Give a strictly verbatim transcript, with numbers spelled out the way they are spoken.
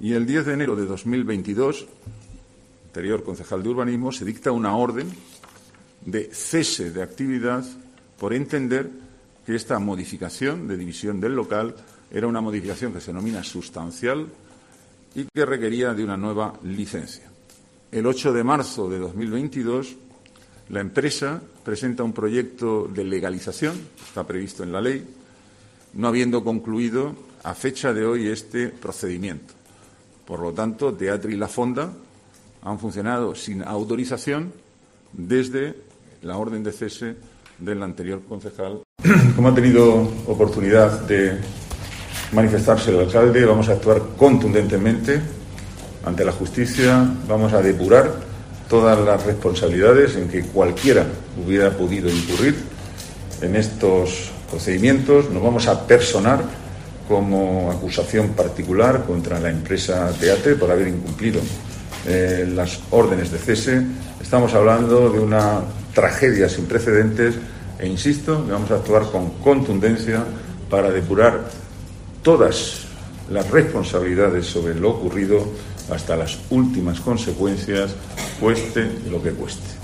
Y el diez de enero de dos mil veintidós, anterior concejal de Urbanismo, se dicta una orden de cese de actividad por entender que esta modificación de división del local era una modificación que se denomina sustancial y que requería de una nueva licencia. El ocho de marzo de dos mil veintidós, la empresa presenta un proyecto de legalización, está previsto en la ley, no habiendo concluido a fecha de hoy este procedimiento. Por lo tanto, Teatri y La Fonda han funcionado sin autorización desde la orden de cese del anterior concejal. Como ha tenido oportunidad de manifestarse el alcalde, vamos a actuar contundentemente ante la justicia, vamos a depurar todas las responsabilidades en que cualquiera hubiera podido incurrir en estos procedimientos. Nos vamos a personar como acusación particular contra la empresa Teatri por haber incumplido eh, las órdenes de cese. Estamos hablando de una tragedia sin precedentes e, insisto, que vamos a actuar con contundencia para depurar todas las responsabilidades sobre lo ocurrido hasta las últimas consecuencias, cueste lo que cueste.